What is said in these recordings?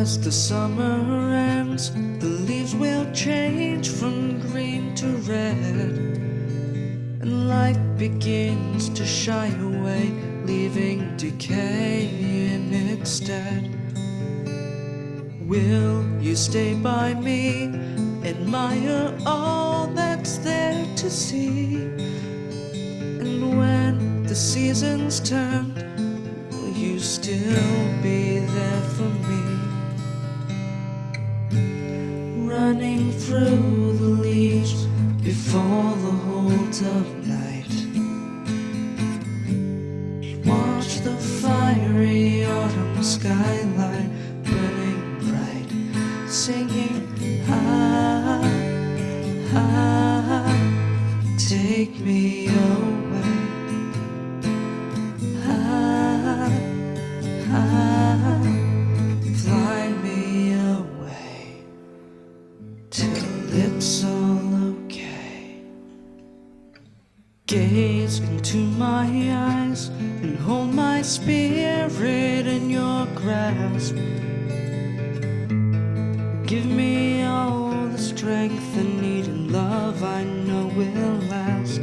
As the summer ends, the leaves will change from green to red, and life begins to shy away, leaving decay in its stead. Will you stay by me, admire all that's there to see? And when the seasons turn, will you still be there for me? Running through the leaves before the hold of night, watch the fiery autumn skyline burning bright, singing, ah, ah, take me away, ah, ah, fly me away, till it's all okay. Gaze into my eyes and hold my spirit in your grasp. Give me all the strength I need and love I know will last.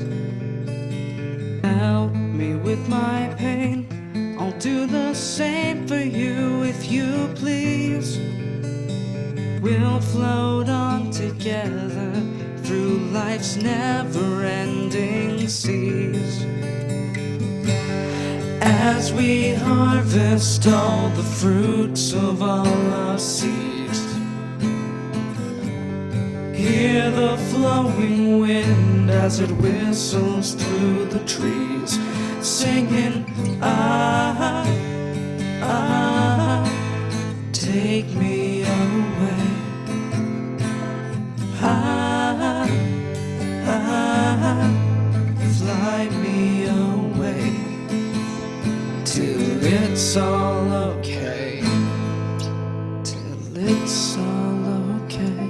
Help me with my pain, I'll do the same for you if you please. We'll float on together through life's never-ending seas, as we harvest all the fruits of all our seeds. Hear the flowing wind as it whistles through the trees, singing, ah, ah, take me away, ah, ah, fly me away, till it's all okay, till it's all okay.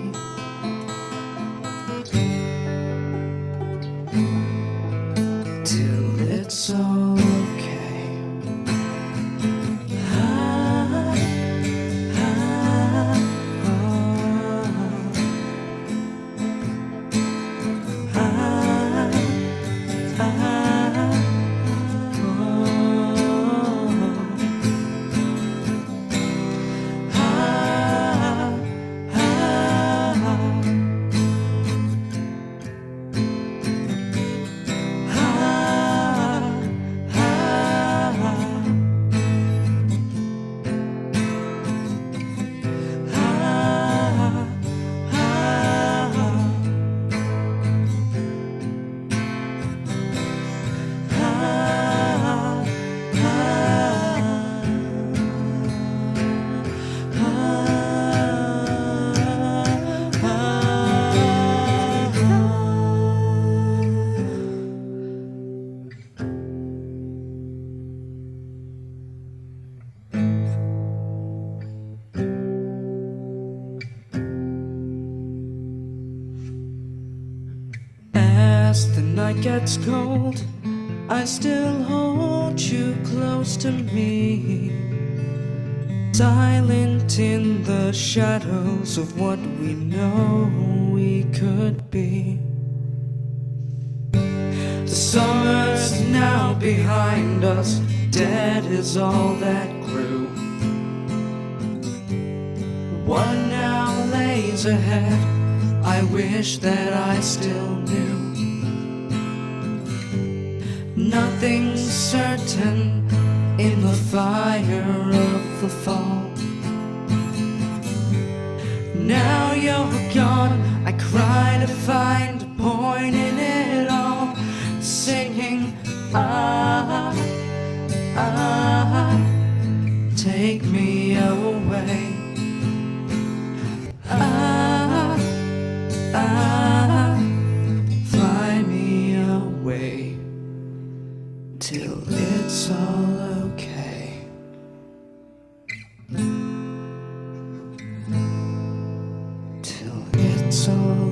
Till it's all okay. Ah, ah, ah, ah, As the night gets cold, I still hold you close to me, silent in the shadows of what we know we could be. The summer's now behind us, dead is all that grew. What now lays ahead, I wish that I still knew. Nothing's certain in the fire of the fall. Now you're gone, I cry to find a point in it all, singing, ah, ah, take me away, ah, ah, fly me away, till it's all okay. Till it's all